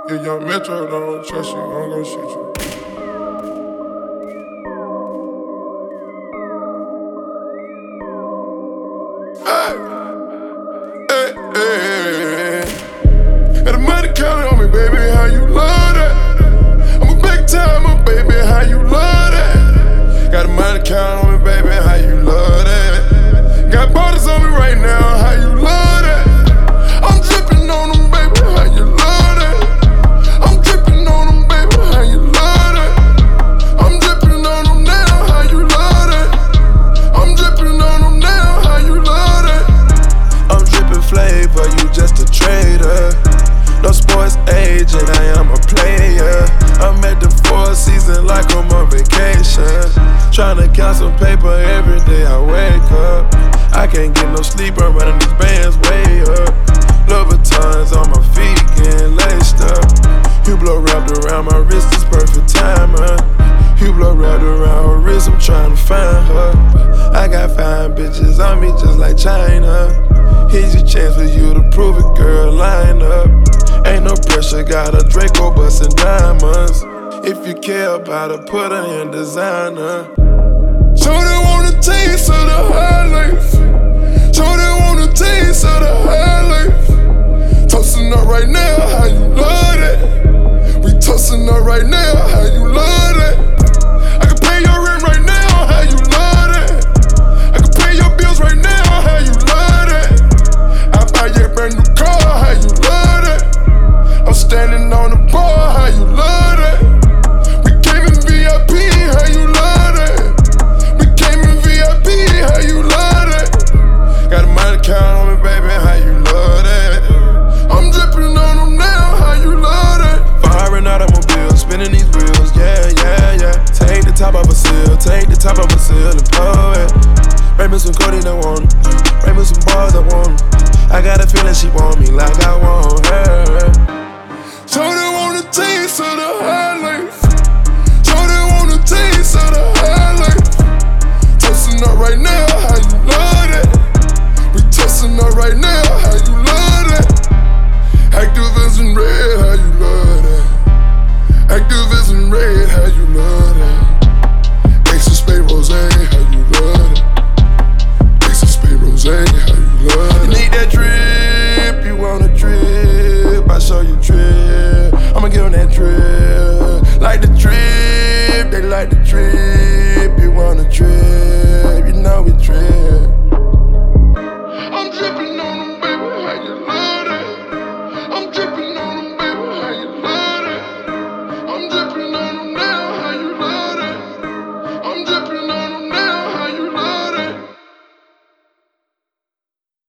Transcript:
Yeah, young Metro don't trust you, I'm gon' shoot you. Hey, hey, hey, hey. Got the money counting on me, baby, how you love that? I'm a big timer, baby, how you love that? Got the money counting on me, baby, how you love that? Got borders on me right now, how you love that? I'm dripping on them, baby, how you love that? I'm dripping on them, baby, how you love that? I'm dripping on them now, how you love that? I'm dripping on them now, how you love that? I'm dripping flavor, you just a trader. No sports agent, I am a player. I'm at the Four Seasons like I'm on vacation. Tryna count some paper every day I wake up. I can't get no sleep, I'm running these bands way up. Louboutins on my feet, getting laced up. Hublot wrapped around my wrist, it's perfect timing. Hublot wrapped around her wrist, I'm trying to find her. I got fine bitches on me just like China. Here's your chance for you to prove it, girl, line up. Ain't no pressure, got a Draco bustin' diamonds. If you care about her, put her in designer. Shorty want a taste of the high life. Shorty want a taste of the high life. Toasting up right now, how you love that? We toasting up right now.